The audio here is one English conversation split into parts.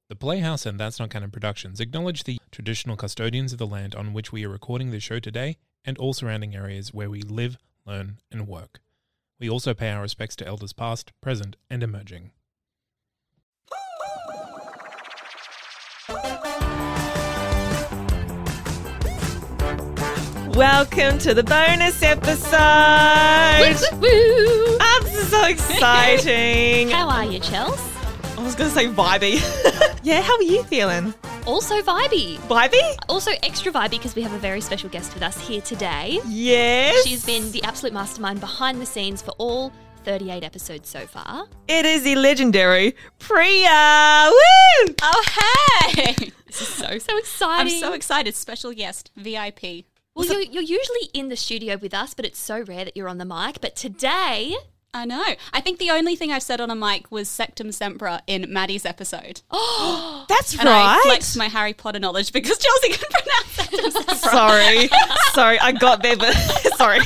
The Playhouse and That's Not Canon Productions acknowledge the traditional custodians of the land on which we are recording this show today and all surrounding areas where we live, learn and work. We also pay our respects to elders past, present and emerging. Welcome to the bonus episode. Woo, woo, woo. This is so exciting. How are you, Chels? I was going to say vibey. Yeah, how are you feeling? Also vibey. Vibey? Also extra vibey because we have a very special guest with us here today. Yes. She's been the absolute mastermind behind the scenes for all 38 episodes so far. It is the legendary Priya. Woo! Oh, hey! This is so exciting. I'm so excited. Special guest, VIP. Well, you're usually in the studio with us, but it's so rare that you're on the mic. But today... I know. I think the only thing I've said on a mic was Sectum Sempra in Maddie's episode. Oh, That's and right. I flexed my Harry Potter knowledge because Chelsea can pronounce Sectum Sempra. Sorry, I got there, but sorry.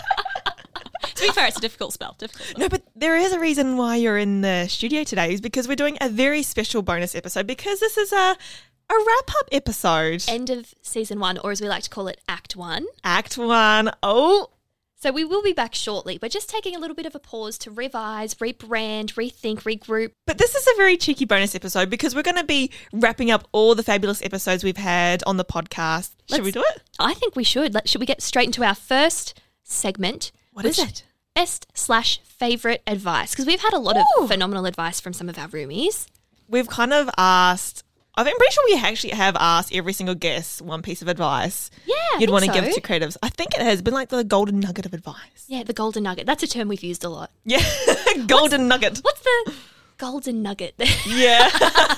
To be fair, it's a difficult spell. No, but there is a reason why you're in the studio today is because we're doing a very special bonus episode because this is a wrap-up episode. end of season 1, or as we like to call it, Act 1. Act 1. Oh, So we will be back shortly. We're just taking a little bit of a pause to revise, rebrand, rethink, regroup. but this is a very cheeky bonus episode because we're going to be wrapping up all the fabulous episodes we've had on the podcast. Should we do it? I think we should. Should we get straight into our first segment? What is it? Best/favourite advice. Because we've had a lot Ooh. of phenomenal advice from some of our roomies. We've kind of asked, I'm pretty sure we actually have asked every single guest one piece of advice Yeah, I you'd think want to so. give to creatives. I think it has been like the golden nugget of advice. Yeah, the golden nugget. That's a term we've used a lot. Yeah, golden nugget. What's the golden nugget? Yeah.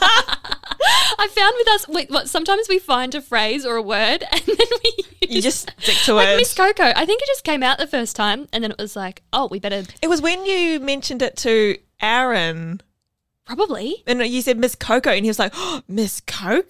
I found with us, sometimes we find a phrase or a word and then we You just stick to like it. Miss Coco. I think it just came out the first time and then it was like, oh, we better It was when you mentioned it to Aaron probably. and you said Miss Coco and he was like, oh, Miss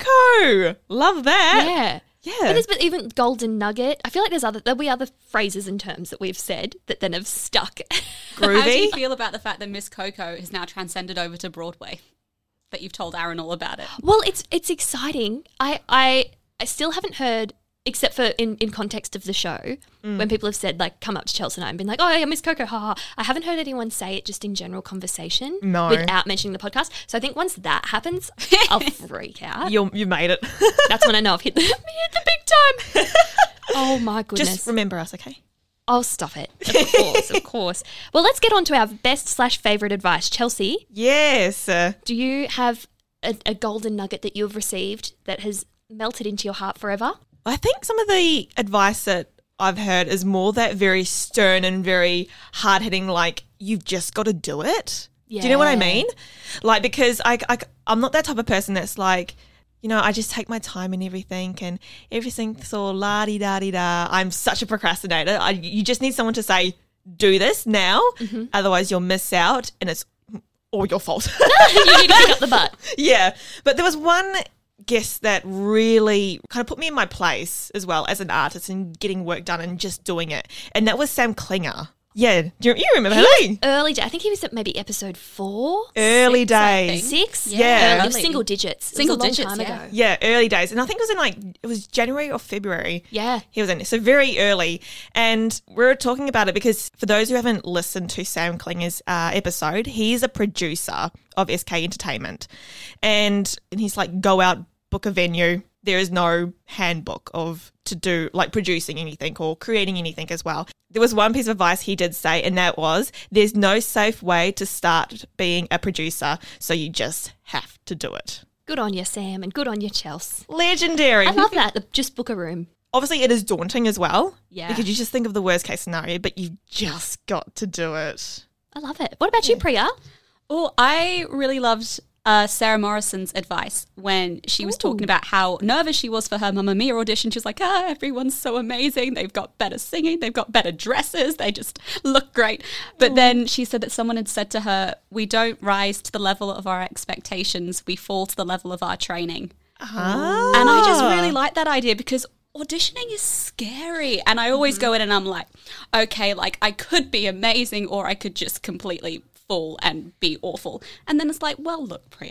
Coco. Love that. Yeah. Yeah. But even golden nugget. I feel like there'll be other phrases and terms that we've said that then have stuck. How do you Groovy. feel about the fact that Miss Coco has now transcended over to Broadway? That you've told Aaron all about it. Well, it's exciting. I still haven't heard, except for in context of the show, when people have said, like, come up to Chelsea and I and been like, oh, yeah, Miss Coco, haha. I haven't heard anyone say it just in general conversation No. without mentioning the podcast. So I think once that happens, I'll freak out. You made it. That's when I know I've hit the big time. Oh, my goodness. Just remember us, okay? Oh, stop it. Of course. Well, let's get on to our best/favourite advice. Chelsea, Yes. do you have a golden nugget that you've received that has melted into your heart forever? I think some of the advice that I've heard is more that very stern and very hard-hitting, like, you've just got to do it. Do you know what I Yeah. mean? Like, because I'm not that type of person that's like, you know, I just take my time and everything and everything's all la-di-da-di-da. I'm such a procrastinator. You just need someone to say, do this now. Otherwise you'll miss out and it's all your fault. You need to pick up the butt. Yeah. But there was one guest that really kind of put me in my place as well as an artist and getting work done and just doing it. And that was Sam Klinger. Yeah. You remember her? Hey? Early day. I think he was at maybe episode 4. Early 6, I days. think. 6? Yeah. Early, single digits. It was Single a long digits, time yeah. ago. Yeah, early days. And I think it was it was January or February. Yeah. He was in it. So very early. And we're talking about it because for those who haven't listened to Sam Klinger's episode, he's a producer of SK Entertainment. And he's like, go out, book a venue. There is no handbook to do like producing anything or creating anything as well. There was one piece of advice he did say, and that was, there's no safe way to start being a producer, so you just have to do it. Good on you, Sam, and good on you, Chelsea. Legendary. I love that. Just book a room. Obviously, it is daunting as well. Yeah. Because you just think of the worst case scenario, but you've just got to do it. I love it. What about you, Priya? Oh, I really loved Sarah Morrison's advice when she was talking about how nervous she was for her Mamma Mia audition. She was like, everyone's so amazing. They've got better singing. They've got better dresses. They just look great. But then she said that someone had said to her, we don't rise to the level of our expectations. We fall to the level of our training. Ah. And I just really like that idea because auditioning is scary. And I always go in and I'm like, okay, like I could be amazing or I could just completely fall and be awful. And then it's like, well, look, Priya,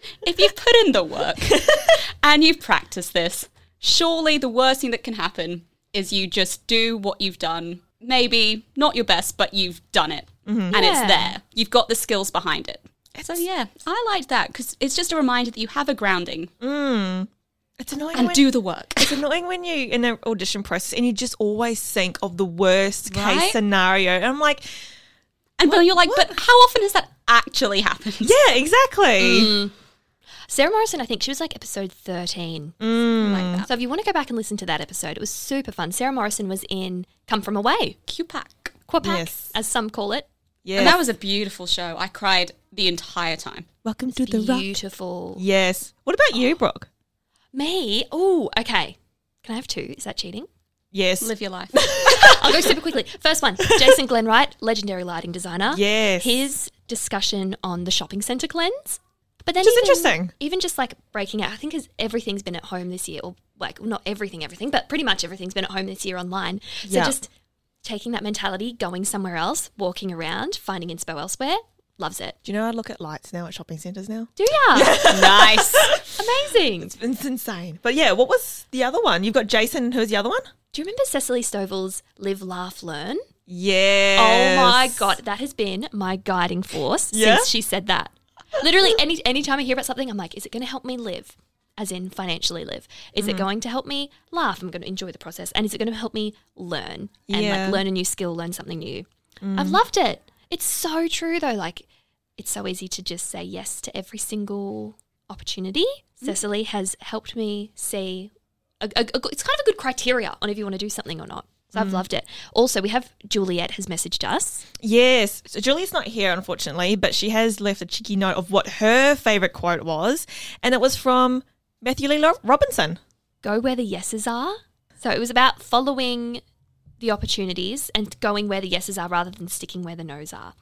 if you've put in the work and you've practiced this, surely the worst thing that can happen is you just do what you've done. Maybe not your best, but you've done it. And it's there. You've got the skills behind it. So yeah, I liked that because it's just a reminder that you have a grounding. It's annoying and do the work. It's annoying when you in an audition process and you just always think of the worst case scenario. And I'm like, and then you're like, but how often has that actually happened? Yeah, exactly. Sarah Morrison, I think she was like episode 13. Like that. So if you want to go back and listen to that episode, it was super fun. Sarah Morrison was in Come From Away. QPAC, Yes. as some call it. Yeah, and that was a beautiful show. I cried the entire time. Welcome to the rock. Beautiful. Yes. What about you, Brooke? Me? Oh, okay. Can I have 2? Is that cheating? Yes. Live your life. I'll go super quickly. First one, Jason Glenwright, legendary lighting designer. Yes. His discussion on the shopping centre cleanse. But then Which is interesting. Even just like breaking out, I think everything's been at home this year, or like not everything, but pretty much everything's been at home this year online. So just taking that mentality, going somewhere else, walking around, finding inspo elsewhere, loves it. Do you know I look at lights now at shopping centres now? Do ya? Nice. Amazing. It's insane. But yeah, what was the other one? You've got Jason, who's the other one? Do you remember Cecily Stovall's Live, Laugh, Learn? Yes. Oh my God, that has been my guiding force since she said that. Literally, any time I hear about something, I'm like, is it going to help me live? As in financially live? Is it going to help me laugh? I'm going to enjoy the process. And is it going to help me learn? And like learn a new skill, learn something new. I've loved it. It's so true though. Like, it's so easy to just say yes to every single opportunity. Cecily has helped me see, it's kind of a good criteria on if you want to do something or not. So I've loved it. Also, we have Juliet has messaged us. Yes. So Juliet's not here, unfortunately, but she has left a cheeky note of what her favourite quote was. And it was from Matthew Lee Robinson. Go where the yeses are. So it was about following the opportunities and going where the yeses are rather than sticking where the no's are.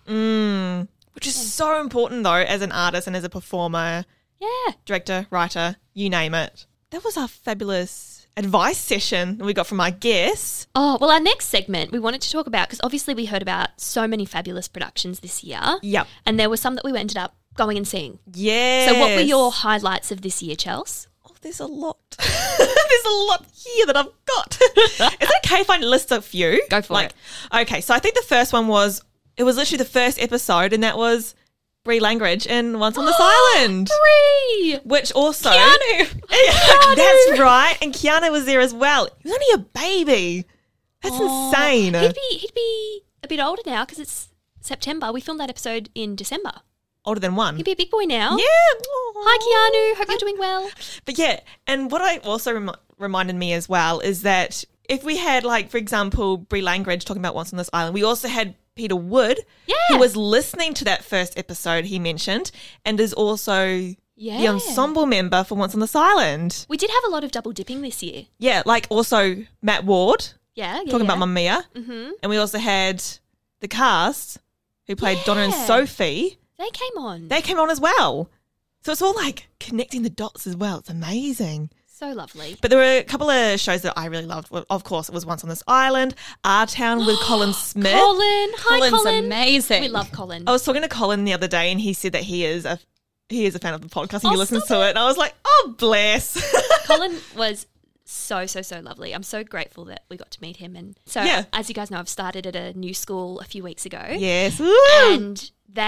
Which is so important, though, as an artist and as a performer, director, writer, you name it. That was our fabulous advice session we got from our guests. Oh, well, our next segment we wanted to talk about, because obviously we heard about so many fabulous productions this year. Yep. And there were some that we ended up going and seeing. Yes. So what were your highlights of this year, Chels? Oh, there's a lot. There's a lot here that I've got. Is it okay if I list a few? Go for it. Okay, so I think the first one was, it was literally the first episode, and that was Brie Langridge in Once on This Island. Brie! Which also... Keanu! That's right. And Keanu was there as well. He was only a baby. That's insane. He'd be a bit older now because it's September. We filmed that episode in December. Older than one. He'd be a big boy now. Yeah. Hi, Keanu. Hope you're doing well. But yeah, and what I also reminded me as well is that if we had, like, for example, Brie Langridge talking about Once on This Island, we also had Peter Wood, who was listening to that first episode he mentioned and is also the ensemble member for Once on This Island. We did have a lot of double dipping this year. Yeah, like also Matt Ward talking about Mamma Mia. Mm-hmm. And we also had the cast who played Donna and Sophie. They came on. They came on as well. So it's all like connecting the dots as well. It's amazing. So lovely. But there were a couple of shows that I really loved. Well, of course, it was Once on This Island, Our Town with Colin Smith. Hi, Colin's Colin. amazing. We love Colin. I was talking to Colin the other day and he said that he is a fan of the podcast and he listens to it. And I was like, oh, bless. Colin was so lovely. I'm so grateful that we got to meet him. And so, as you guys know, I've started at a new school a few weeks ago. Yes. Woo! And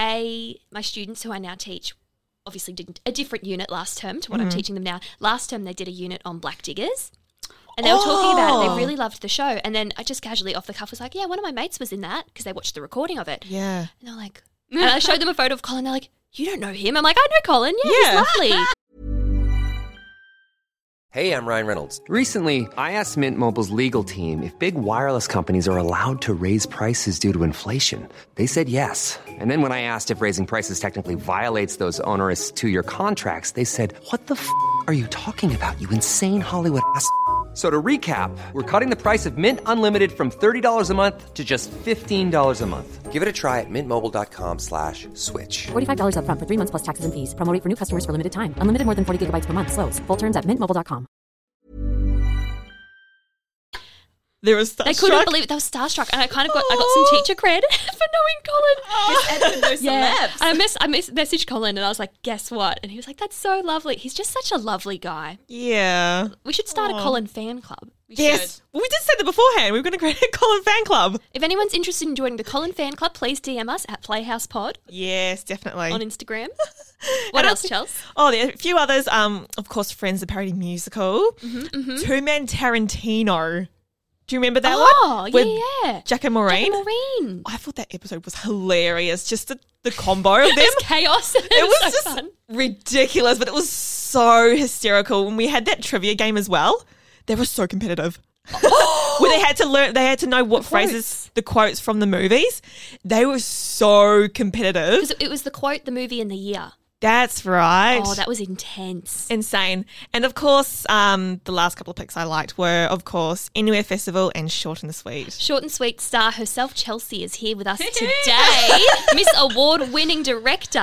my students who I now teach, obviously did a different unit last term to what I'm teaching them now. Last term, they did a unit on black diggers. And they were talking about it. They really loved the show. And then I just casually off the cuff was like, yeah, one of my mates was in that because they watched the recording of it. Yeah. And they're like, and I showed them a photo of Colin. They're like, you don't know him? I'm like, I know Colin. Yeah. He's lovely. Hey, I'm Ryan Reynolds. Recently, I asked Mint Mobile's legal team if big wireless companies are allowed to raise prices due to inflation. They said yes. And then when I asked if raising prices technically violates those onerous 2-year contracts, they said, what the f*** are you talking about, you insane Hollywood ass f- So to recap, we're cutting the price of Mint Unlimited from $30 a month to just $15 a month. Give it a try at mintmobile.com/switch. $45 up front for 3 months plus taxes and fees. Promo rate for new customers for limited time. Unlimited more than 40 gigabytes per month. Slows full terms at mintmobile.com. There was They couldn't believe it. They were starstruck, and I got some teacher cred for knowing Colin. Miss Edmund knows Yeah, celebs. I messaged Colin, and I was like, "Guess what?" And he was like, "That's so lovely. He's just such a lovely guy. Yeah. We should start a Colin fan club." We Yes. should. Well, we did say that beforehand. We were going to create a Colin fan club. If anyone's interested in joining the Colin fan club, please DM us at Playhouse Pod Yes, definitely. on Instagram. What else, Chels? Oh, there are a few others. Of course, Friends, the parody musical. Two Man Tarantino. Do you remember that one? Oh, With yeah. Jack and Maureen. Maureen. I thought that episode was hilarious. Just the combo of them. It was chaos. It was so just fun. ridiculous, but it was so hysterical. When we had that trivia game as well, they were so competitive. Where they had to know what phrases, the quotes from the movies. They were so competitive. Because it was the quote, the movie, and the year. That's right. Oh, that was intense. Insane. And of course, the last couple of picks I liked were, of course, Anywhere Festival and Short and the Sweet. Short and Sweet star herself, Chelsea, is here with us today. Miss Award-winning director,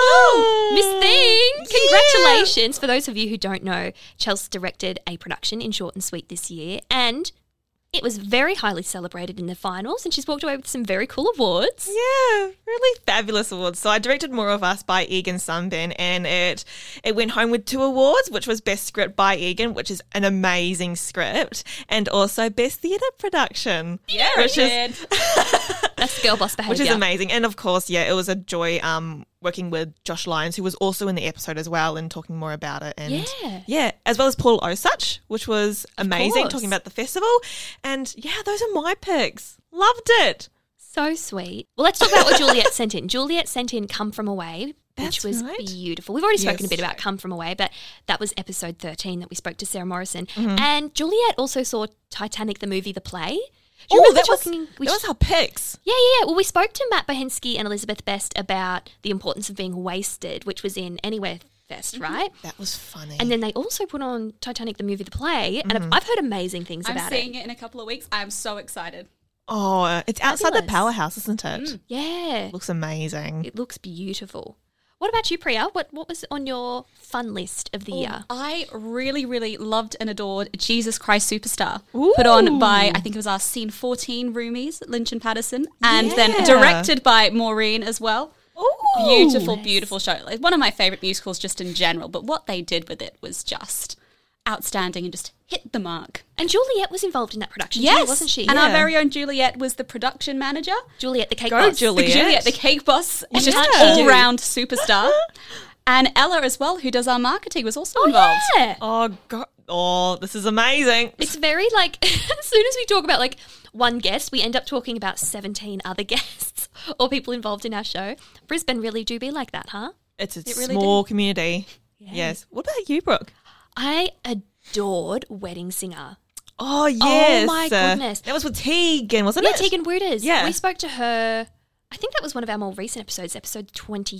Oh, Miss Thing. Congratulations. For those of you who don't know, Chelsea directed a production in Short and Sweet this year, and it was very highly celebrated in the finals, and she's walked away with some very cool awards. Yeah, really fabulous awards. So I directed More of Us by Egan Sunben, and it went home with 2 awards, which was Best Script by Egan, which is an amazing script, and also Best Theatre Production. Yeah, which it is did. That's girl boss behaviour. which is amazing. And of course, yeah, it was a joy working with Josh Lyons, who was also in the episode as well, and talking more about it. And Yeah. as well as Paul Osach, which was amazing, course. talking about the festival. And yeah, those are my picks. Loved it. So sweet. Well, let's talk about what Juliet sent in. Juliet sent in Come From Away, That's which was right. beautiful. We've already spoken Yes. a bit about Come From Away, but that was episode 13 that we spoke to Sarah Morrison. Mm-hmm. And Juliet also saw Titanic, the movie, the play. Do you remember that was our picks. Yeah. Well, we spoke to Matt Bohensky and Elizabeth Best about the importance of being wasted, which was in Anywhere Fest, right? That was funny. And then they also put on Titanic, the movie, the play, and I've heard amazing things I'm about seeing it. it in a couple of weeks. I'm so excited. oh, it's outside the Fabulous. powerhouse, isn't it? Yeah, Looks amazing. it looks beautiful. What about you, Priya? What was on your fun list of the year? I really, really loved and adored Jesus Christ Superstar, put on by, I think it was our Scene 14 roomies, Lynch and Patterson, and then Yeah. directed by Maureen as well. Ooh. Beautiful, beautiful show. Like, one of my favourite musicals just in general, but what they did with it was just outstanding and just hit the mark. And Juliet was involved in that production too, Yes, wasn't she? And our Yeah. very own Juliet was the production manager. Juliet, the cake Go, boss. Juliet. Juliet, the cake boss, is just Yeah. all-round superstar. And Ella as well, who does our marketing, was also involved. Yeah. Oh, God. Oh, this is amazing. It's very like, as soon as we talk about like one guest, we end up talking about 17 other guests or people involved in our show. Brisbane really do be like that, huh? It's a really small community. Yes. What about you, Brooke? I adored Wedding Singer. Oh, yes. my goodness. That was with Tegan, wasn't Yeah, it? Tegan Wooters. Yeah. We spoke to her, I think that was one of our more recent episodes, episode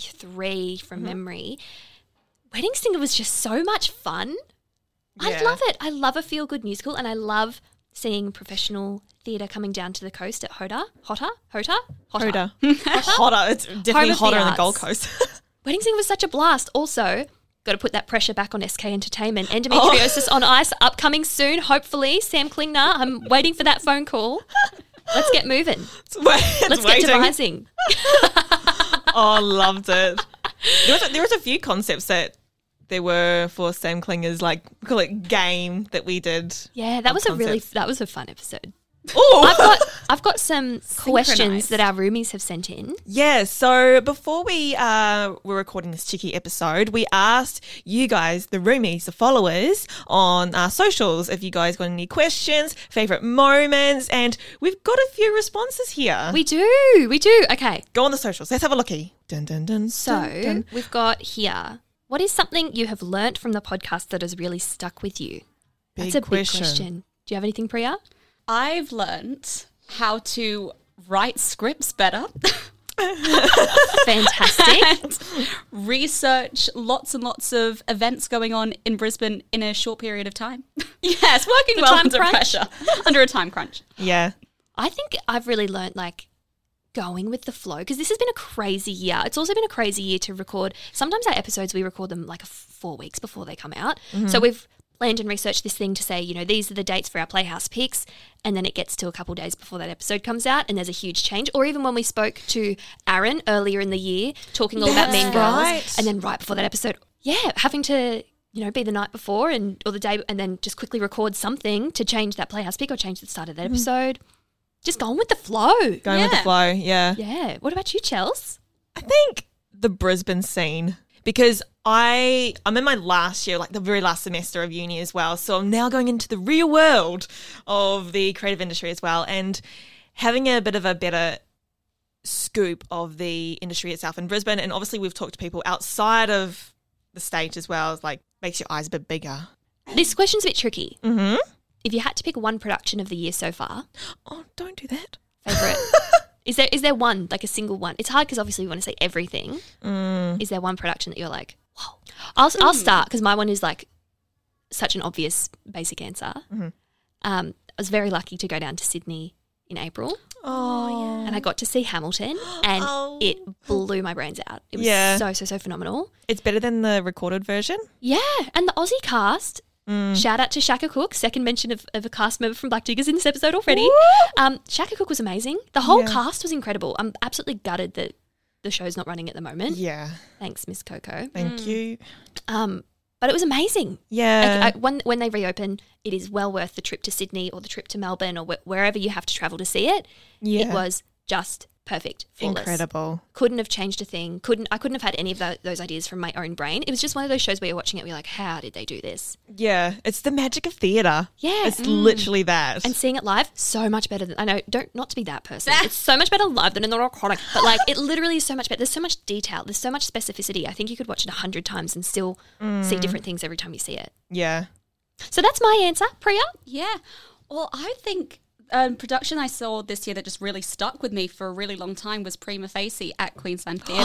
23 from memory. Wedding Singer was just so much fun. I Yeah. love it. I love a feel-good musical, and I love seeing professional theatre coming down to the coast at Hoda. Hotter. Hotter. Hotter. It's definitely Home of the hotter on the arts. Gold Coast. Wedding Singer was such a blast. Also, got to put that pressure back on SK Entertainment. Endometriosis on Ice, upcoming soon, hopefully. Sam Klingner, I'm waiting for that phone call. Let's get moving. Let's get devising. Oh, loved it. There was a few concepts that there were for Sam Klinger's, like, we call it game that we did. Yeah, that was Concepts. that was a fun episode. Oh, I've got some questions that our roomies have sent in. yeah. So before we were recording this cheeky episode, we asked you guys, the roomies, the followers, on our socials, if you guys got any questions, favorite moments, and we've got a few responses here. We do. Okay, Go on the socials. Let's have a lookie. Dun, dun, dun, so dun, dun. we've got here. What is something you have learnt from the podcast that has really stuck with you? That's a big question. Do you have anything, Priya? I've learnt how to write scripts better. Fantastic. And research lots and lots of events going on in Brisbane in a short period of time. Yes, working The well time under crunch. pressure. Under a time crunch. Yeah. I think I've really learnt like going with the flow because this has been a crazy year. It's also been a crazy year to record. Sometimes our episodes, we record them like 4 weeks before they come out. So we've planned and researched this thing to say, you know, these are the dates for our Playhouse picks, and then it gets to a couple days before that episode comes out and there's a huge change. Or even when we spoke to Aaron earlier in the year talking all about Mean Girls, and then right before that episode, having to, you know, be the night before or the day and then just quickly record something to change that Playhouse pick or change the start of that episode. Just going with the flow. Going with the flow, yeah. Yeah. What about you, Chels? I think the Brisbane scene, because I'm in my last year, like the very last semester of uni as well. So I'm now going into the real world of the creative industry as well, and having a bit of a better scoop of the industry itself in Brisbane. And obviously we've talked to people outside of the state as well. It's like makes your eyes a bit bigger. This question's a bit tricky. Mm-hmm. If you had to pick one production of the year so far. Oh, don't do that. Favourite. Is there one, like a single one? It's hard because obviously we want to say everything. Is there one production that you're like, whoa? I'll start because my one is like such an obvious basic answer. Mm-hmm. I was very lucky to go down to Sydney in April. Oh, And I got to see Hamilton and it blew my brains out. It was so phenomenal. It's better than the recorded version. Yeah. And the Aussie cast, shout out to Shaka Cook, second mention of a cast member from Black Diggers in this episode already. Shaka Cook was amazing. The whole cast was incredible. I'm absolutely gutted that the show's not running at the moment. Yeah. Thanks, Miss Coco. Thank you. But it was amazing. Yeah. When they reopen, it is well worth the trip to Sydney or the trip to Melbourne or wherever you have to travel to see it. Yeah. It was just perfect. Flawless. Incredible. Couldn't have changed a thing. I couldn't have had any of those ideas from my own brain. It was just one of those shows where you're watching it and you're like, how did they do this? Yeah. It's the magic of theatre. Yeah. It's literally that. And seeing it live, so much better than, I know, not to be that person. It's so much better live than in the recording. But like, it literally is so much better. There's so much detail. There's so much specificity. I think you could watch it 100 times and still see different things every time you see it. Yeah. So that's my answer. Priya? Yeah. Well, I think production I saw this year that just really stuck with me for a really long time was Prima Facie at Queensland Theatre.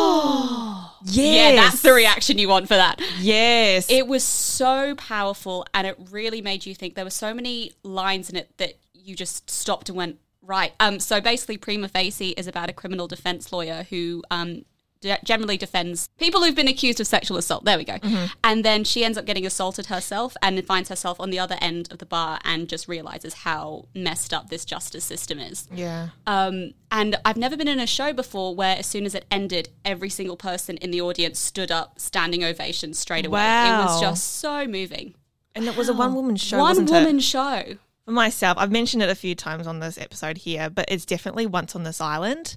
Oh, yes. Yeah, that's the reaction you want for that. Yes. It was so powerful and it really made you think. There were so many lines in it that you just stopped and went, right. So basically Prima Facie is about a criminal defence lawyer who generally defends people who've been accused of sexual assault. There we go. Mm-hmm. And then she ends up getting assaulted herself and finds herself on the other end of the bar and just realises how messed up this justice system is. Yeah. And I've never been in a show before where as soon as it ended, every single person in the audience stood up, standing ovation straight away. Wow. It was just so moving. And it was a one-woman show, wasn't it? One-woman show. For myself, I've mentioned it a few times on this episode here, but it's definitely Once on This Island.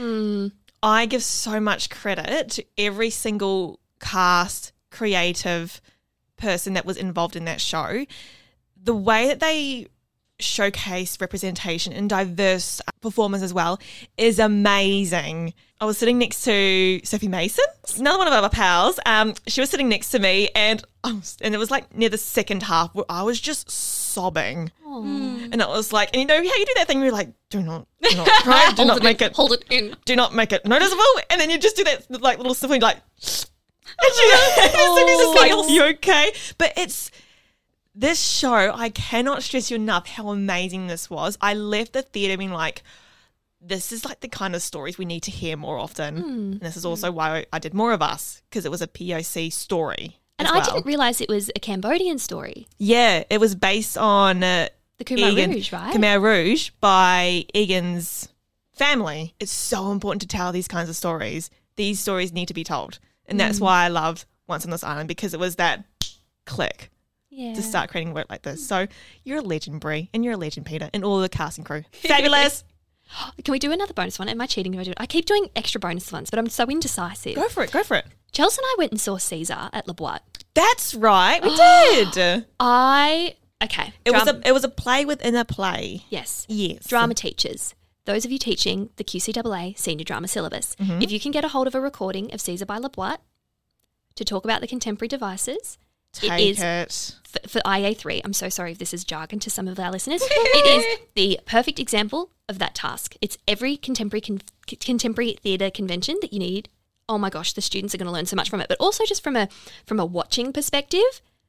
I give so much credit to every single cast, creative person that was involved in that show. The way that they showcase representation and diverse performers as well is amazing. I was sitting next to Sophie Mason, another one of our pals. She was sitting next to me and it was like near the second half where I was just sobbing. And it was like, and you know how you do that thing where you're like, do not cry, do not make it, hold it in. Do not make it noticeable. And then you just do that like little sniffling like, and Sophie's just like, are you okay? But this show, I cannot stress you enough how amazing this was. I left the theatre being like, this is like the kind of stories we need to hear more often. And this is also why I did More of Us, because it was a POC story. And I didn't realise it was a Cambodian story. Yeah, it was based on the Khmer Rouge, right? Khmer Rouge by Egan's family. It's so important to tell these kinds of stories. These stories need to be told. And that's why I loved Once on This Island, because it was that click. Yeah. To start creating work like this. So you're a legend, Brie, and you're a legend, Peter, and all the cast and crew. Fabulous. Can we do another bonus one? Am I cheating if I do it? I keep doing extra bonus ones, but I'm so indecisive. Go for it. Chelsea and I went and saw Caesar at Le Boite. That's right. We did. Okay. It was a play within a play. Yes. Yes. Drama teachers. Those of you teaching the QCAA Senior Drama Syllabus, if you can get a hold of a recording of Caesar by Le Boite to talk about the contemporary devices, Take it. For IA3, I'm so sorry if this is jargon to some of our listeners. It is the perfect example of that task. It's every contemporary theatre convention that you need. Oh my gosh, the students are going to learn so much from it. But also just from a watching perspective,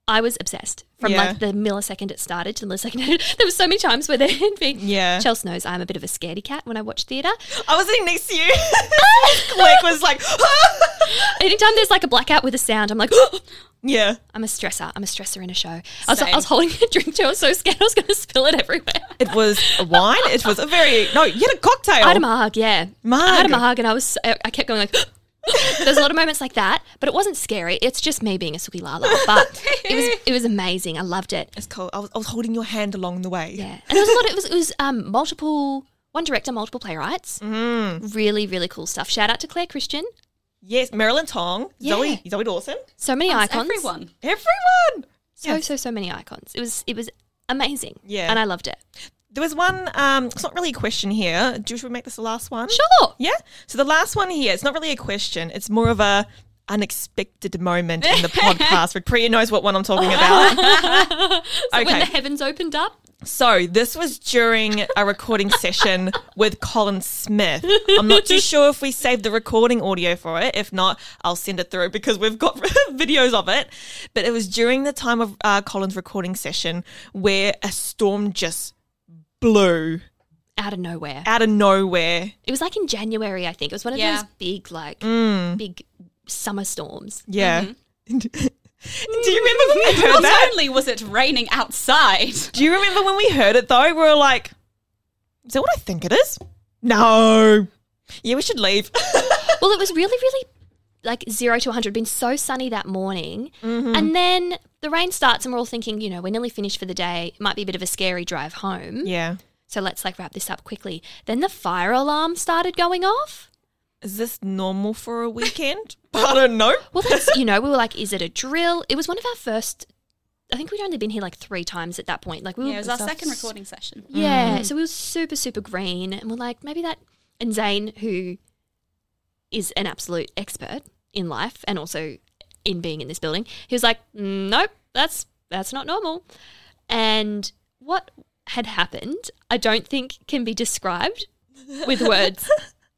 I was obsessed from Yeah. like the millisecond it started to the millisecond it ended. There were so many times where there'd be. Yeah. Chelsea knows I'm a bit of a scaredy cat when I watch theatre. I was sitting next to you. Click was like, Anytime there's like a blackout with a sound, I'm like, yeah. I'm a stressor. I'm a stressor in a show. I Same. was holding a drink too. I was so scared I was going to spill it everywhere. It was a wine. It was a very you had a cocktail. I had a mug, yeah. Mug. I had a mug and I kept going like, there's a lot of moments like that, but it wasn't scary. It's just me being a Suki Lala. But it was amazing. I loved it. It's cool. I was holding your hand along the way. Yeah. And there was a lot it was multiple, one director, multiple playwrights. Really, really cool stuff. Shout out to Claire Christian. Yes, Marilyn Tong, Yeah. Zoe Dawson, So many icons. Everyone. everyone. So many icons. It was amazing. Yeah. And I loved it. There was one. It's not really a question here. Should we make this the last one? Sure. Yeah. So the last one here. It's not really a question. It's more of a unexpected moment in the podcast. Rick Priya knows what one I'm talking about. So when the heavens opened up. So this was during a recording session with Colin Smith. I'm not too sure if we saved the recording audio for it. If not, I'll send it through because we've got videos of it. But it was during the time of Colin's recording session where a storm just blew Out of nowhere. out of nowhere. It was like in January, I think. It was one of Yeah. those big, like, big summer storms. Yeah. Do you remember when we heard Not that? only was it raining outside, Do you remember when we heard it though? We were like, is that what I think it is? No. Yeah, we should leave. Well, it was really, really like 0 to 100, been so sunny that morning. And then the rain starts and we're all thinking, you know, we're nearly finished for the day. It might be a bit of a scary drive home. Yeah. So let's like wrap this up quickly. Then the fire alarm started going off. Is this normal for a weekend? I don't know. Well, that's, you know, we were like, is it a drill? It was one of our first, I think we'd only been here like 3 times at that point. Like we were, yeah, it was our second recording session. Yeah, so we were super, super green. And we're like, maybe that, and Zane, who is an absolute expert in life and also in being in this building, he was like, nope, that's not normal. And what had happened, I don't think can be described with words,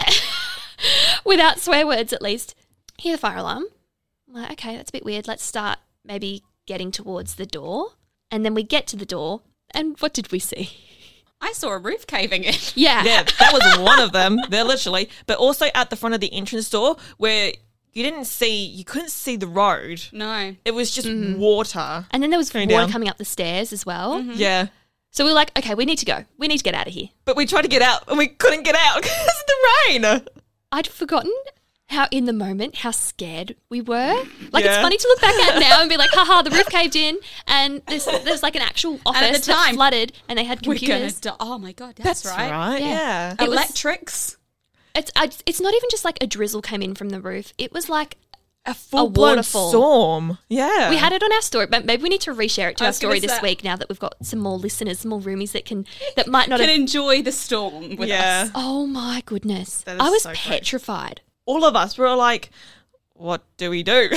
without swear words at least. Hear the fire alarm. I'm like, okay, that's a bit weird. Let's start maybe getting towards the door. And then we get to the door, and what did we see? I saw a roof caving in. Yeah. Yeah, that was one of them. They're literally, but also at the front of the entrance door where you couldn't see the road. No. It was just water. And then there was Going water down. coming up the stairs as well. Yeah. So we were like, okay, we need to go. We need to get out of here. But we tried to get out and we couldn't get out because of the rain. I'd forgotten how in the moment, how scared we were. Like, it's Yeah. funny to look back at now and be like, haha, the roof caved in and there's like an actual office at the that time, flooded and they had We're gonna computers. die. Oh my god, that's, right. Yeah. It was- Electrics. It's not even just like a drizzle came in from the roof. It was like A full-blown waterfall. storm. Yeah. we had it on our story, but maybe we need to reshare it to I our was gonna story this say- week now that we've got some more listeners, some more roomies that might not Can have. enjoy the storm with Yeah. us. Oh my goodness. That is I was so great. petrified. All of us were like, what do we do?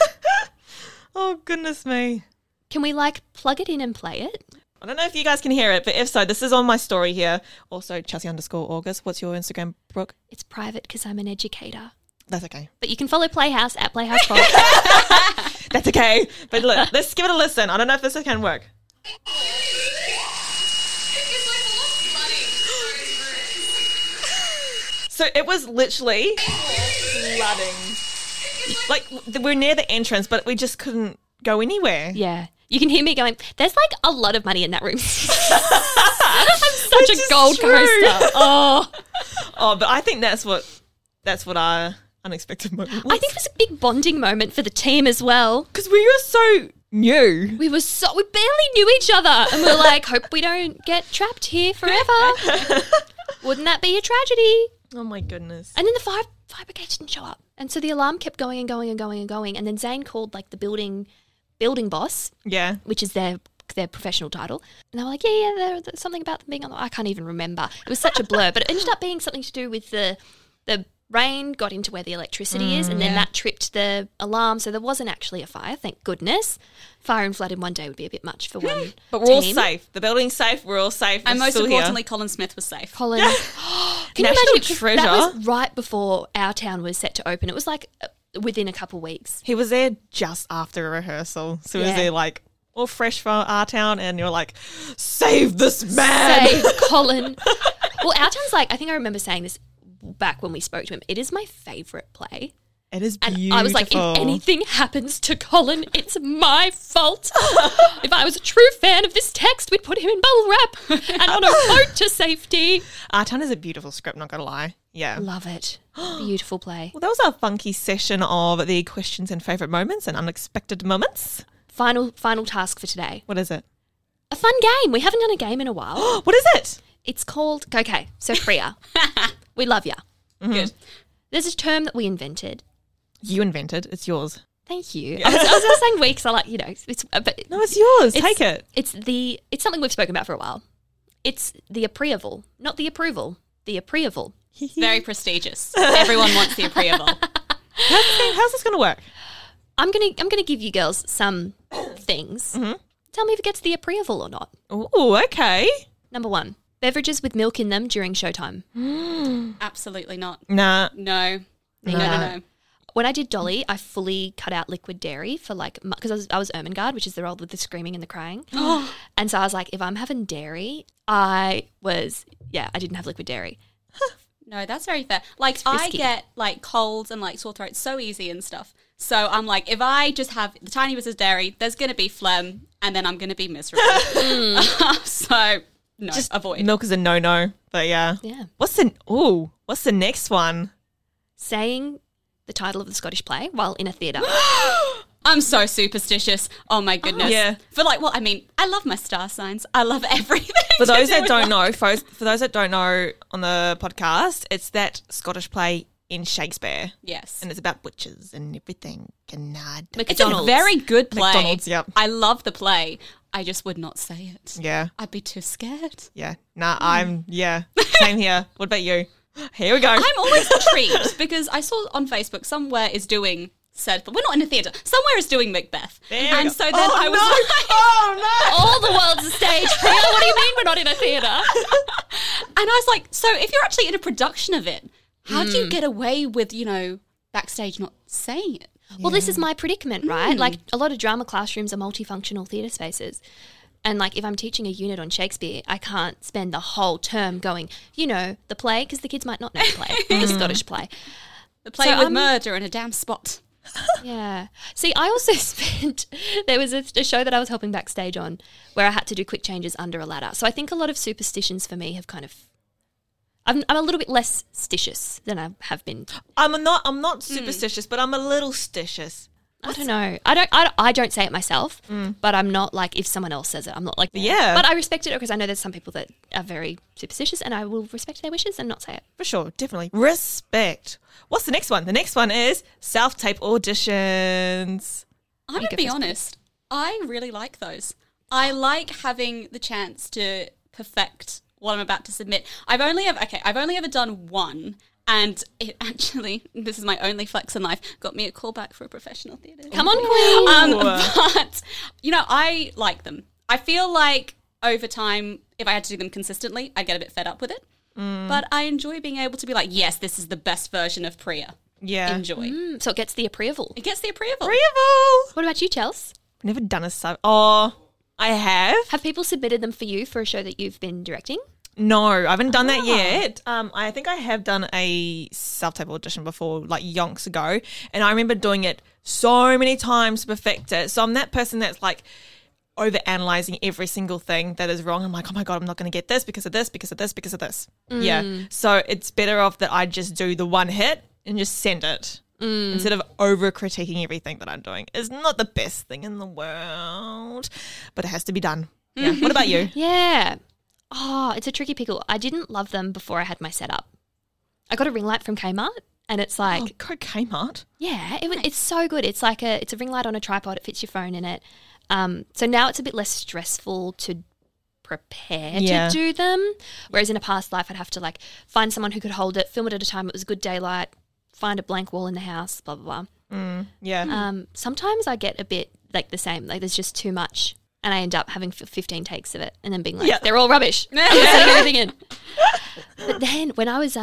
Oh, goodness me. Can we like plug it in and play it? I don't know if you guys can hear it, but if so, this is on my story here. Also, Chelsea_August. What's your Instagram, Brooke? It's private because I'm an educator. That's okay. But you can follow Playhouse at Playhouse Pod. That's okay. But look, let's give it a listen. I don't know if this can work. So it was literally flooding. Like, we're near the entrance, but we just couldn't go anywhere. Yeah. You can hear me going, there's like a lot of money in that room. I'm such Which a is gold true. coaster. Oh. Oh, but I think that's what our unexpected moment was. I think it was a big bonding moment for the team as well. because we were so new. We barely knew each other. And we were like, hope we don't get trapped here forever. Wouldn't that be a tragedy? Oh my goodness. And then the fire brigade didn't show up. And so the alarm kept going and going and going and going. And then Zane called like the building boss, Yeah. which is their professional title. And they were like, yeah, there's something about them being on I can't even remember. It was such a blur. But it ended up being something to do with the rain got into where the electricity is, and then that tripped the alarm. So there wasn't actually a fire, thank goodness. Fire and flood in one day would be a bit much for one But we're all team. safe. The building's safe. We're all safe. And We're most still importantly, here. Colin Smith was safe. Colin, can National you imagine? 'Cause treasure. That was right before our town was set to open. It was like within a couple weeks. He was there just after a rehearsal. So he was Yeah. there like all fresh for Our Town, and you're like, save this man. Save Colin. Well, Our Town's like, I think I remember saying this back when we spoke to him. It is my favourite play. It is And beautiful. I was like, if anything happens to Colin, it's my fault. If I was a true fan of this text, we'd put him in bubble wrap and on a boat to safety. Our Town is a beautiful script, not gonna lie. Yeah. Love it. Beautiful play. Well, that was our funky session of the questions and favourite moments and unexpected moments. Final task for today. What is it? A fun game. We haven't done a game in a while. What is it? It's called, okay, so Priya, we love ya. Good. There's a term that we invented. You invented. It's yours. Thank you. I was saying we because I like, it's but No, it's yours. it's- Take it. It's something we've spoken about for a while. It's the approval, not the approval. The approval. Very prestigious. Everyone wants the approval. How's this going to work? I'm gonna give you girls some things. Tell me if it gets the approval or not. Oh, okay. Number 1, beverages with milk in them during showtime. Absolutely not. Nah. No. No. When I did Dolly, I fully cut out liquid dairy for like, because I was Ermengarde, which is the role with the screaming and the crying. And so I was like, if I'm having dairy, I didn't have liquid dairy. No, that's very fair. Like, I risky. get, like, colds and, like, sore throat so easy and stuff. So I'm like, if I just have the tiny bits of dairy, there's going to be phlegm, and then I'm going to be miserable. So, no, Just avoid. Milk is a no-no. But yeah. Yeah. What's the next one? Saying the title of the Scottish play while in a theatre. I'm so superstitious. Oh, my goodness. Yeah. I love my star signs. I love everything. For those to do that with don't life. know, folks, for those that don't know on the podcast, it's that Scottish play in Shakespeare. Yes. And it's about witches and everything. Canard. It's a very good play. McDonald's, yep. I love the play. I just would not say it. Yeah. I'd be too scared. Yeah. Nah, same here. What about you? Here we go. I'm always intrigued because I saw on Facebook somewhere is doing said, but we're not in a theatre. Somewhere is doing Macbeth. There we And go. so then I was like, oh All the world's a stage, Priya. What do you mean we're not in a theatre? and I was like, so if you're actually in a production of it, how do you get away with, backstage not saying it? Well, this is my predicament, right? Like, a lot of drama classrooms are multifunctional theatre spaces. And, like, if I'm teaching a unit on Shakespeare, I can't spend the whole term going, the play, because the kids might not know the play, the Scottish play. The play So with I'm- murder in a damn spot. Yeah. See, I also there was a show that I was helping backstage on where I had to do quick changes under a ladder. So I think a lot of superstitions for me have kind of, I'm a little bit less stitious than I have been. I'm not superstitious, but I'm a little stitious. I don't know. I don't say it myself, but I'm not like, if someone else says it, I'm not like, Yeah. But I respect it because I know there's some people that are very superstitious and I will respect their wishes and not say it. For sure, definitely. Respect. What's the next one? The next one is self-tape auditions. I'm going to be honest. I really like those. I like having the chance to perfect what I'm about to submit. I've only ever done one, and it actually, this is my only flex in life, got me a call back for a professional theatre. Come on, Queen. But, I like them. I feel like over time, if I had to do them consistently, I'd get a bit fed up with it. But I enjoy being able to be like, yes, this is the best version of Priya. Yeah. Enjoy. So it gets the approval. It gets the approval. Agreeable. What about you, Chels? Never done a sub. Oh, I have. Have people submitted them for you for a show that you've been directing? No, I haven't done that yet. I think I have done a self-tape audition before, like yonks ago, and I remember doing it so many times to perfect it. So I'm that person that's like over-analyzing every single thing that is wrong. I'm like, oh my God, I'm not going to get this because of this, because of this, because of this. Yeah. So it's better off that I just do the one hit and just send it instead of over-critiquing everything that I'm doing. It's not the best thing in the world, but it has to be done. Yeah. What about you? Yeah. Oh, it's a tricky pickle. I didn't love them before I had my setup. I got a ring light from Kmart and it's like, Oh, go Kmart. yeah, it's so good. It's like it's a ring light on a tripod. It fits your phone in it. So now it's a bit less stressful to prepare Yeah. to do them. Whereas in a past life, I'd have to like find someone who could hold it, film it at a time. It was good daylight, find a blank wall in the house, blah, blah, blah. Yeah. Sometimes I get a bit like the same, like there's just too much. And I end up having 15 takes of it and then being like, Yeah. they're all rubbish. I'm sending everything in. But then when I was on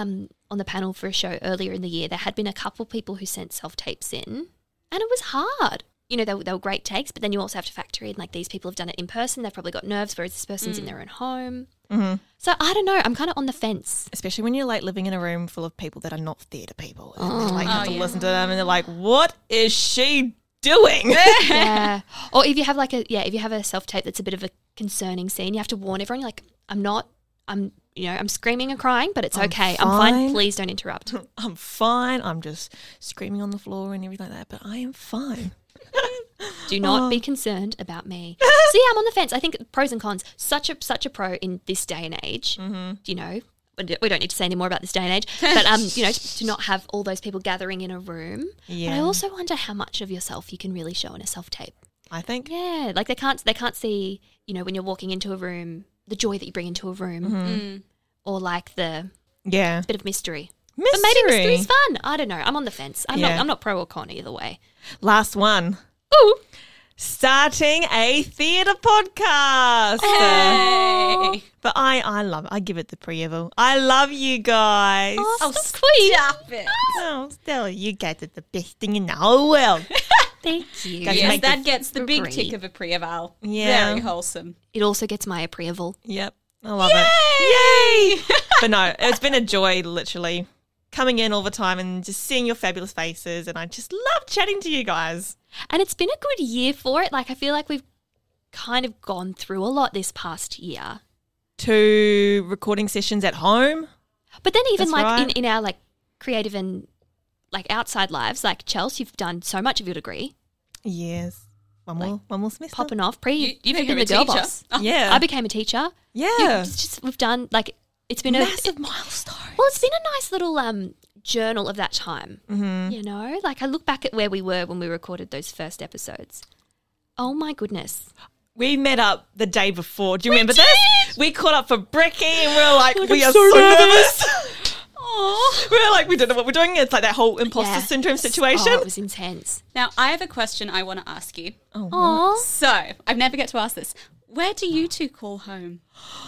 on the panel for a show earlier in the year, there had been a couple people who sent self-tapes in, and it was hard. You know, they were great takes, but then you also have to factor in, like, these people have done it in person. They've probably got nerves, whereas this person's in their own home. Mm-hmm. So I don't know. I'm kind of on the fence. Especially when you're, like, living in a room full of people that are not theatre people. And they, like, have to listen to them and they're like, what is she doing? Yeah. Or if you have, like, if you have a self-tape that's a bit of a concerning scene, you have to warn everyone, like, I'm screaming and crying, but it's okay. I'm fine. Please don't interrupt. I'm fine. I'm just screaming on the floor and everything like that, but I am fine. Do not be concerned about me. So yeah, I'm on the fence. I think pros and cons. Such a pro in this day and age. Mm-hmm. You know, we don't need to say any more about this day and age. But you know, to not have all those people gathering in a room. Yeah. But I also wonder how much of yourself you can really show in a self tape. I think. Yeah, like they can't see, you know, when you're walking into a room, the joy that you bring into a room, or like the bit of mystery. But maybe mystery's fun. I don't know. I'm on the fence. I'm not pro or con either way. Last one. Ooh. Starting a theatre podcast. Hey. But I love it. I give it the pre-eval. I love you guys. Oh, so sweet. Stop it. Oh, Stella, you guys are the best thing in the whole world. Thank you. Yes, that gets the big tick of a pre-eval. Yeah. Very wholesome. It also gets my pre-eval. Yep. I love it. Yay! But no, it's been a joy, literally, coming in all the time and just seeing your fabulous faces. And I just love chatting to you guys. And it's been a good year for it. Like, I feel like we've kind of gone through a lot this past year. 2 recording sessions at home. But then even That's like right. in our like creative and like outside lives, like Chelsea, you've done so much of your degree. Yes. One more semester. Popping off. You've became been a the girl teacher. boss. Yeah. I became a teacher. Yeah. We've done like, it's been Massive milestone. Well, it's been a nice little journal of that time. Mm-hmm. You know, like I look back at where we were when we recorded those first episodes. Oh my goodness. We met up the day before. Do you remember this? We caught up for brekkie and we were like we are so nervous. Oh. We were like, we don't know what we're doing. It's like that whole imposter syndrome situation. Oh, it was intense. Now, I have a question I want to ask you. Oh. So, I never get to ask this. Where do you two call home?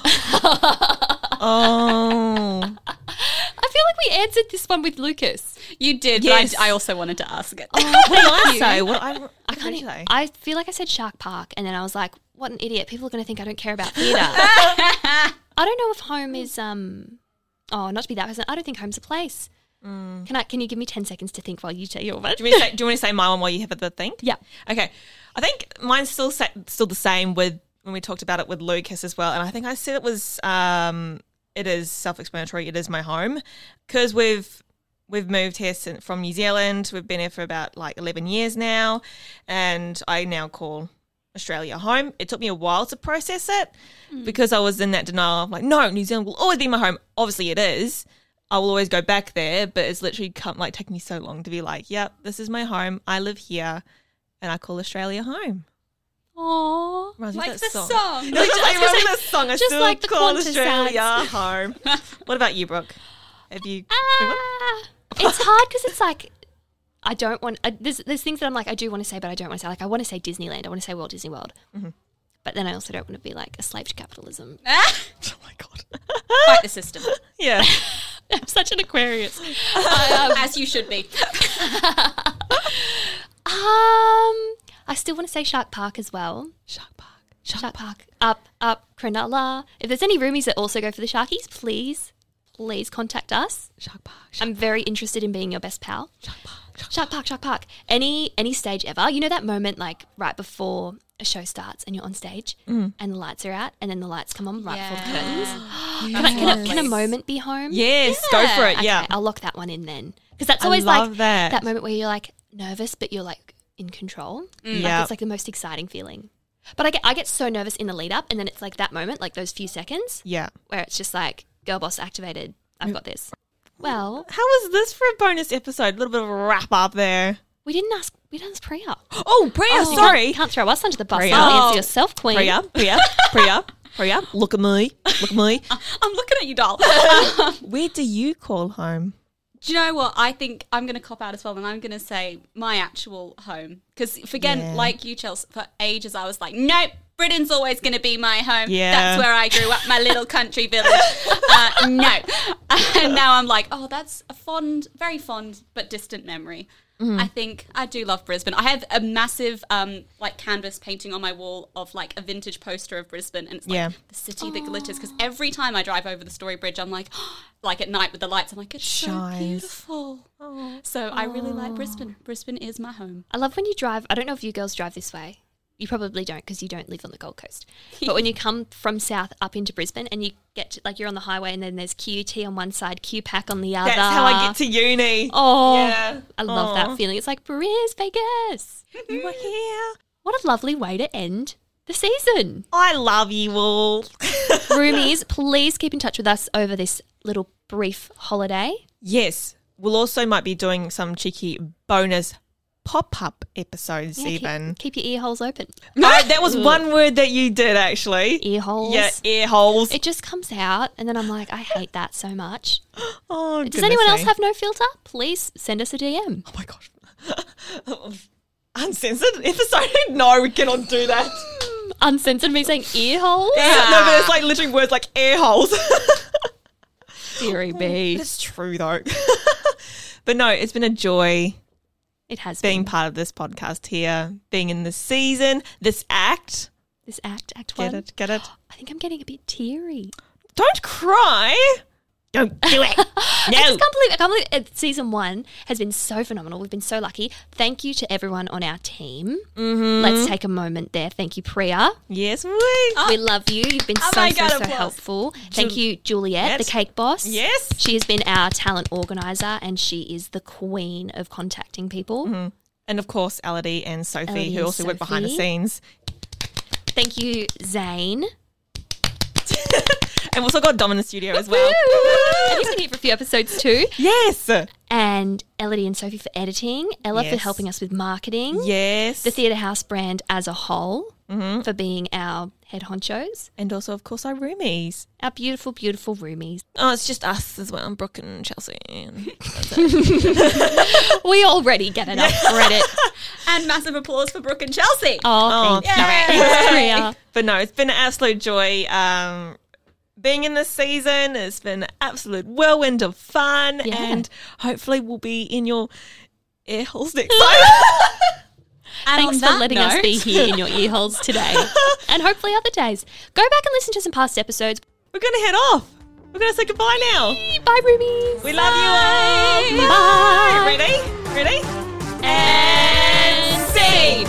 Oh. I feel like we answered this one with Lucas. You did, Yes. but I also wanted to ask it. What did I say? I can't say. I feel like I said Shark Park, and then I was like, "What an idiot! People are going to think I don't care about theatre." I don't know if home is not to be that person. I don't think home's a place. Can you give me 10 seconds to think while you say your one? Do you want to say my one while you have a think? Yeah. Okay. I think mine's still the same with when we talked about it with Lucas as well, and I think I said it was it is self-explanatory. It is my home because we've moved here from New Zealand. We've been here for about like 11 years now, and I now call Australia home. It took me a while to process it because I was in that denial of like, no, New Zealand will always be my home. Obviously it is. I will always go back there, but it's literally taken me so long to be like, yep, this is my home. I live here and I call Australia home. Aww. Like the song. I wrote the song. I just still like the call Qantas Australia ads. home. What about you, Brooke? Have you? It's hard because it's like I don't want. There's things that I'm like I do want to say, but I don't want to say. Like I want to say Disneyland. I want to say Walt Disney World. Mm-hmm. But then I also don't want to be like a slave to capitalism. Oh my God. Fight the system. Yeah. I'm such an Aquarius. As you should be. I still want to say Shark Park as well. Shark Park. Shark Park. Up, Cronulla. If there's any roomies that also go for the Sharkies, please contact us. Shark Park. I'm very interested in being your best pal. Shark Park. Any stage ever. You know that moment like right before a show starts and you're on stage and the lights are out and then the lights come on right before the curtains. Can a moment be home? Yes, go for it. Yeah. Okay, I'll lock that one in then. Because that's always like that moment where you're like nervous but you're like in control. Yeah. Like, it's like the most exciting feeling. But I get so nervous in the lead up and then it's like that moment, like those few seconds. Yeah. Where it's just like, girl boss activated. I've got this. Well, how was this for a bonus episode? A little bit of a wrap up there. we didn't ask Priya. Oh, Priya, sorry. You can't throw us under the bus. Priya. Answer yourself, queen. Priya, look at me. I'm looking at you, doll. Where do you call home? Do you know what? I think I'm going to cop out as well, and I'm going to say my actual home. Because, again, like you, Chelsea, for ages I was like, nope, Britain's always going to be my home. Yeah. That's where I grew up, my little country village. No. And now I'm like, oh, that's a fond, very fond but distant memory. I think I do love Brisbane. I have a massive like canvas painting on my wall of like a vintage poster of Brisbane, and it's like the city that glitters, because every time I drive over the Story Bridge, I'm like, like at night with the lights, I'm like, it's so beautiful. So I really like Brisbane. Brisbane is my home. I love when you drive. I don't know if you girls drive this way. You probably don't because you don't live on the Gold Coast. But when you come from south up into Brisbane and you get to, like, you're on the highway and then there's QT on one side, QPAC on the other. That's how I get to uni. Oh, yeah. I love that feeling. It's like Bris Vegas. You are here. What a lovely way to end the season. I love you all. Roomies, please keep in touch with us over this little brief holiday. Yes. We'll also might be doing some cheeky bonus pop-up episodes even. Keep your ear holes open. That was one word that you did actually. Ear holes. Yeah, ear holes. It just comes out and then I'm like, I hate that so much. Oh, Does anyone else have no filter? Please send us a DM. Oh my gosh. Uncensored episode? No, we cannot do that. Uncensored me saying ear holes? Yeah. No, but it's like literally words like air holes. Deary me. It's true though. But no, it's been a joy. It has being been. part of this podcast here, being in this season, this act. This act one. Get it? I think I'm getting a bit teary. Don't cry. Don't do it. No. I can't believe it. Season 1 has been so phenomenal. We've been so lucky. Thank you to everyone on our team. Mm-hmm. Let's take a moment there. Thank you, Priya. Yes, we love you. You've been so helpful. Thank you, Juliet, the cake boss. Yes. She has been our talent organizer and she is the queen of contacting people. Mm-hmm. And of course, Elodie and Sophie, who also work behind the scenes. Thank you, Zane. And we've also got Dom in the studio as well. And he's been here for a few episodes too. Yes. And Elodie and Sophie for editing. Ella for Yes. helping us with marketing. Yes. The Theatre House brand as a whole for being our head honchos. And also, of course, our roomies. Our beautiful, beautiful roomies. Oh, it's just us as well. Brooke and Chelsea. And that's it. We already get it up Reddit. And massive applause for Brooke and Chelsea. Oh, thanks. Yay. Thanks, Priya. But no, it's been an absolute joy being in this season. It's been an absolute whirlwind of fun. Yeah. And hopefully we'll be in your ear holes next time. And Thanks on for that letting us note- be here in your ear holes today. And hopefully other days. Go back and listen to some past episodes. We're going to head off. We're going to say goodbye now. Bye, roomies. We love you all. Bye. Ready? And see.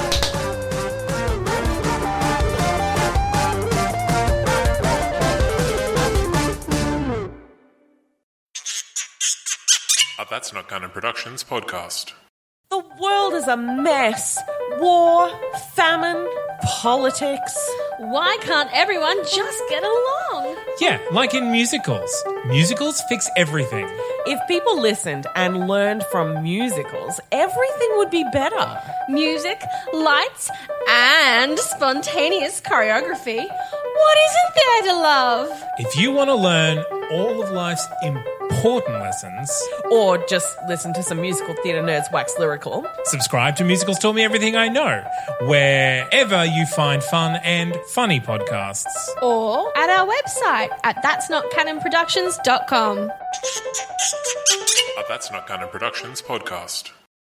That's Not Canon Productions podcast. The world is a mess. War, famine, politics. Why can't everyone just get along? Yeah, like in musicals. Musicals fix everything. If people listened and learned from musicals, everything would be better. Music, lights, and spontaneous choreography. What isn't there to love? If you want to learn all of life's important lessons, Or just listen to some musical theatre nerds wax lyrical. subscribe to Musicals Taught Me Everything I Know, wherever you find fun and funny podcasts. Or at our website at that'snotcanonproductions.com. That's Not Canon Productions podcast.